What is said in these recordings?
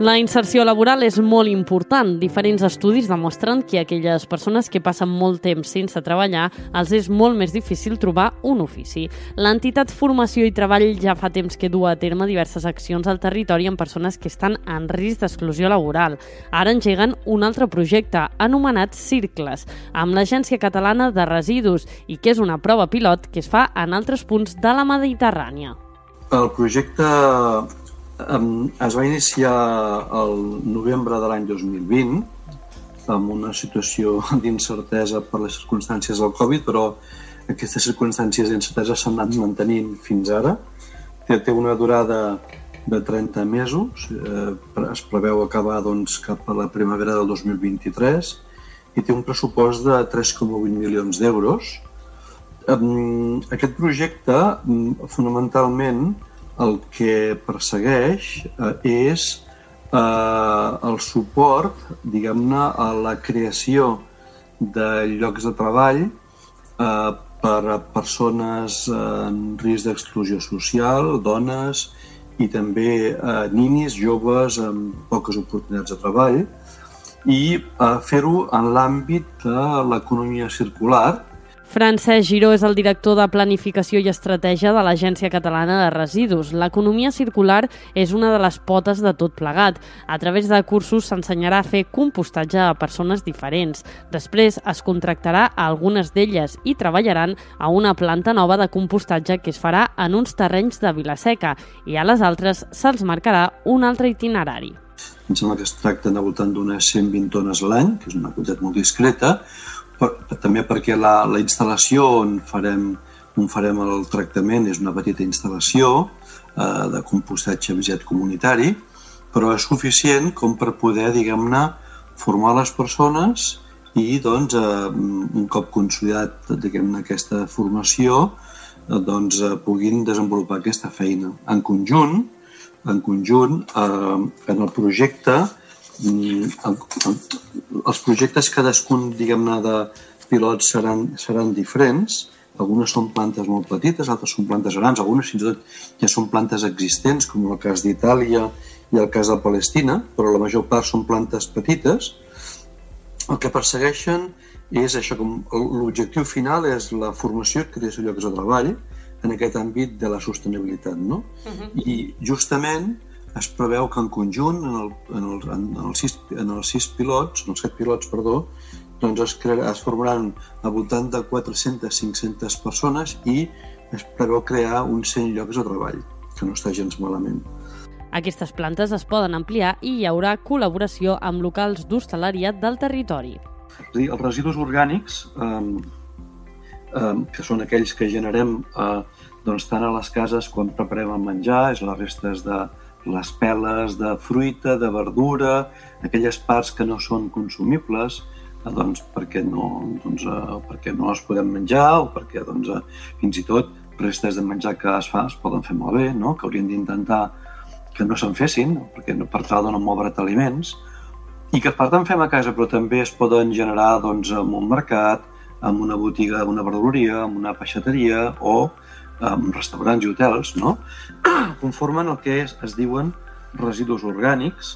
La inserció laboral és molt important. Diferents estudis demostren que aquelles persones que passen molt temps sense treballar els és molt més difícil trobar un ofici. L'entitat Formació i Treball ja fa temps que du a terme diverses accions al territori amb persones que estan en risc d'exclusió laboral. Ara engeguen un altre projecte, anomenat Circles, amb l'Agència Catalana de Residus i que és una prova pilot que es fa en altres punts de la Mediterrània. El projecte es va iniciar el novembre de l'any 2020 amb una situació d'incertesa per les circumstàncies del Covid, però aquestes circumstàncies d'incertesa s'han anat mantenint fins ara. Té una durada de 30 mesos, es preveu acabar cap a la primavera del 2023 i té un pressupost de 3,8 milions d'euros. Aquest projecte, fonamentalment, el que persegueix és el suport, diguem-ne, a la creació de llocs de treball per a persones en risc d'exclusió social, dones i també ninis, joves amb poques oportunitats de treball, i fer-ho en l'àmbit de l'economia circular. Francesc Giró és el director de Planificació i Estratègia de l'Agència Catalana de Residus. L'economia circular és una de les potes de tot plegat. A través de cursos s'ensenyarà a fer compostatge a persones diferents. Després es contractarà a algunes d'elles i treballaran a una planta nova de compostatge que es farà en uns terrenys de Vila-seca i a les altres se'ls marcarà un altre itinerari. Em sembla que es tracten al voltant d'unes 120 tones a l'any, que és una quantitat molt discreta, també perquè la instal·lació on farem el tractament és una petita instal·lació de compostatge aviat comunitari, però és suficient com per poder, diguem-ne, formar les persones i, doncs, un cop consolidat, diguem-ne, aquesta formació, doncs, puguin desenvolupar aquesta feina. En conjunt, en el projecte, els projectes cadascun, diguem-ne, de pilots seran diferents. Algunes són plantes molt petites, altres són plantes grans, algunes fins i tot ja són plantes existents, com el cas d'Itàlia i el cas de Palestina, però la major part són plantes petites. El que persegueixen és això, com l'objectiu final és la formació i creació de llocs de treball en aquest àmbit de la sostenibilitat, no? I justament es preveu que en conjunt, en els 7 pilots, doncs es formaran al voltant de 400-500 persones i es preveu crear uns 100 llocs de treball, que no està gens malament. Aquestes plantes es poden ampliar i hi haurà col·laboració amb locals d'hostaleria del territori. És a dir, els residus orgànics, que són aquells que generem tant a les cases quan preparem el menjar, és les restes de les peles de fruita, de verdura, aquelles parts que no són consumibles, perquè no les podem menjar o perquè fins i tot restes de menjar que es poden fer malbé, que haurien d'intentar que no se'n fessin, per tal de no moure't aliments, i que per tant fem a casa, però també es poden generar en un mercat, en una botiga, en una verduleria, en una peixateria o en restaurants i hotels, conformen el que es diuen residus orgànics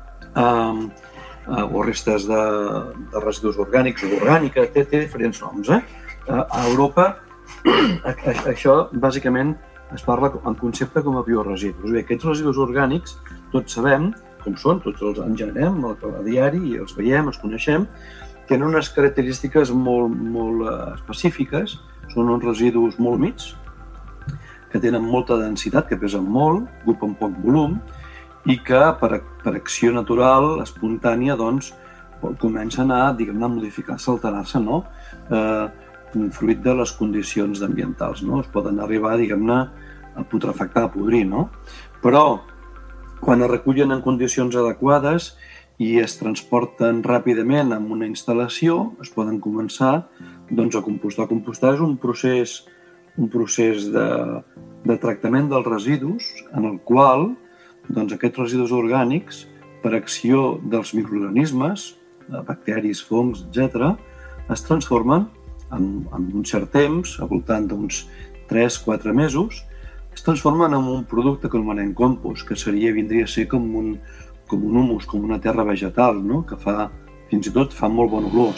o restes de residus orgànics o orgànica, té diferents noms. A Europa això bàsicament es parla en concepte com a bioresidus. Aquests residus orgànics tots sabem com són, tots els en generem a diari i els veiem, els coneixem, tenen unes característiques molt específiques, són uns residus molt humits, que tenen molta densitat, que pesen molt, ocupen poc volum i que per acció natural, espontània, comencen a modificar-se, alterar-se, fruit de les condicions ambientals. Es poden arribar, a putrefactar, a podrir. Però, quan es recullen en condicions adequades i es transporten ràpidament amb una instal·lació, es poden començar a compostar. Compostar és un procés de tractament dels residus en el qual aquests residus orgànics, per acció dels microorganismes, bacteris, fongs, etc., es transformen en un cert temps, al voltant d'uns 3-4 mesos, es transformen en un producte que anomenem compost, que vindria a ser com com un humus, com una terra vegetal, no? Que fins i tot fa molt bon olor.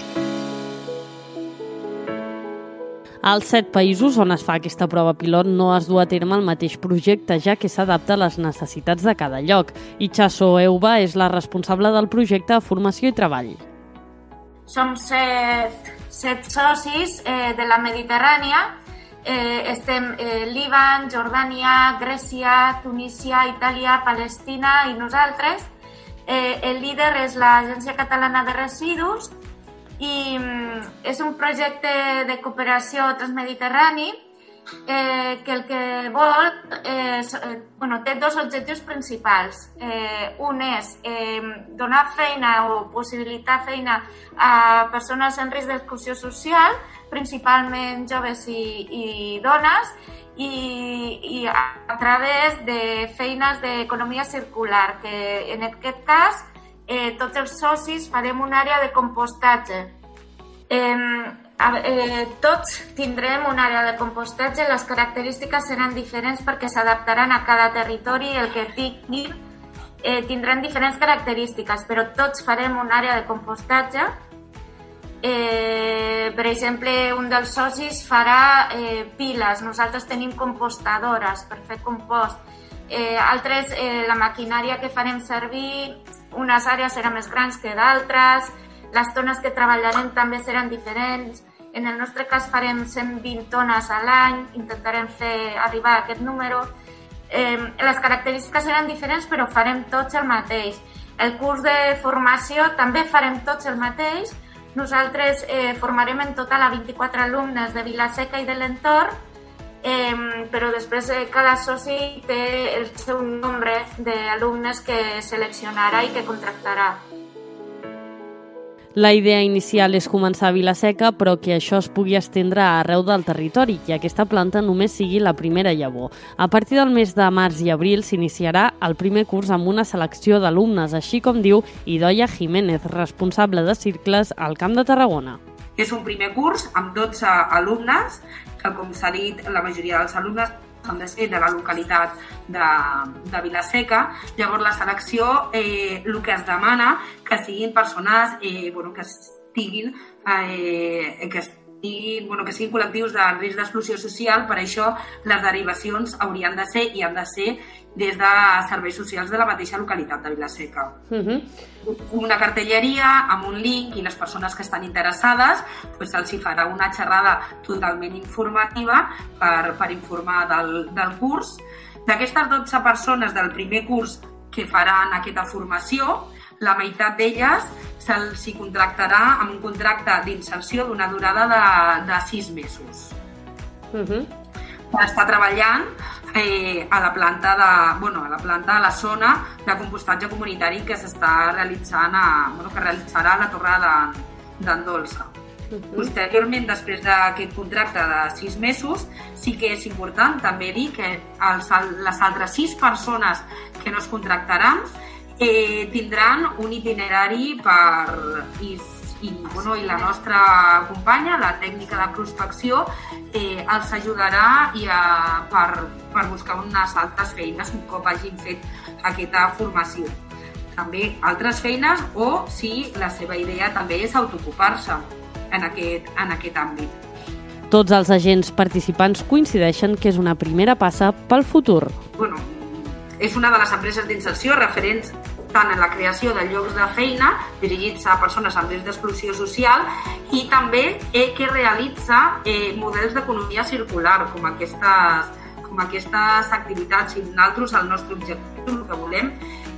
Als 7 països on es fa aquesta prova pilot no es du a terme el mateix projecte, ja que s'adapta a les necessitats de cada lloc. Itxaso Euba és la responsable del projecte de formació i treball. Som 7 socis de la Mediterrània. Estem Líban, Jordània, Grècia, Tunísia, Itàlia, Palestina i nosaltres. El líder és l'Agència Catalana de Residus i és un projecte de cooperació transmediterrani que el que vol té 2 objectius principals. Un és donar feina o possibilitar feina a persones en risc d'exclusió social, principalment joves i dones, i a través de feines d'economia circular, que en aquest cas tots els socis farem una àrea de compostatge. Tots tindrem una àrea de compostatge, les característiques seran diferents perquè s'adaptaran a cada territori, el que tinguin tindran diferents característiques, però tots farem una àrea de compostatge. Per exemple, un dels socis farà piles, nosaltres tenim compostadores per fer compost. Altres, la maquinària que farem servir, unes àrees seran més grans que d'altres, les tones que treballarem també seran diferents. En el nostre cas farem 120 tones a l'any, intentarem fer arribar a aquest número. Les característiques seran diferents, però farem tots el mateix. El curs de formació també farem tots el mateix. Nosaltres formarem en total a 24 alumnes de Vila-seca i de l'entorn, però després cada soci té el seu nombre d'alumnes que seleccionarà i que contractarà. La idea inicial és començar a Vila-seca, però que això es pugui estendre arreu del territori, i aquesta planta només sigui la primera llavor. A partir del mes de març i abril s'iniciarà el primer curs amb una selecció d'alumnes, així com diu Idoia Jiménez, responsable de cicles al Camp de Tarragona. És un primer curs amb 12 alumnes, que com s'ha dit, la majoria dels alumnes han de ser de la localitat de Vila-seca. Llavors la selecció, el que es demana, que siguin persones que siguin col·lectius de risc d'exclusió social. Per això les derivacions haurien de ser i han de ser des de serveis socials de la mateixa localitat de Vila-seca. Una cartelleria amb un link i les persones que estan interessades se'ls farà una xerrada totalment informativa per informar del curs. D'aquestes 12 persones del primer curs que faran aquesta formació, la meitat d'elles se'ls contractarà amb un contracte d'inserció d'una durada de 6 mesos. Està treballant a la planta a la zona de compostatge comunitari que s'està realitzant que realitzarà a la Torre d'en Dolça. Posteriorment, després d'aquest contracte de 6 mesos, sí que és important també dir que les altres 6 persones que no es contractaran tindran un itinerari i la nostra companya, la tècnica de prospecció, els ajudarà per buscar unes altres feines un cop hagin fet aquesta formació. També altres feines o si la seva idea també és autoocupar-se en aquest àmbit. Tots els agents participants coincideixen que és una primera passa pel futur. És una de les empreses d'inserció referents tant en la creació de llocs de feina dirigits a persones amb risc d'exclusió social i també que realitza models d'economia circular com aquestes activitats. I nosaltres, el nostre objectiu, el que volem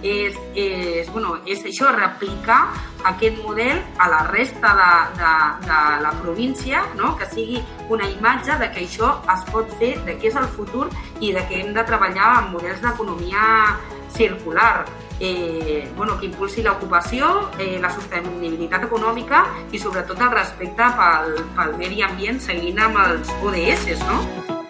és això, replicar aquest model a la resta de la província, no? Que sigui una imatge de que això es pot fer, de que és el futur i de que hem de treballar en models d'economia circular. Que impulsi l'ocupació, la sostenibilitat econòmica i sobretot el respecte pel medi ambient seguint amb els ODS, no?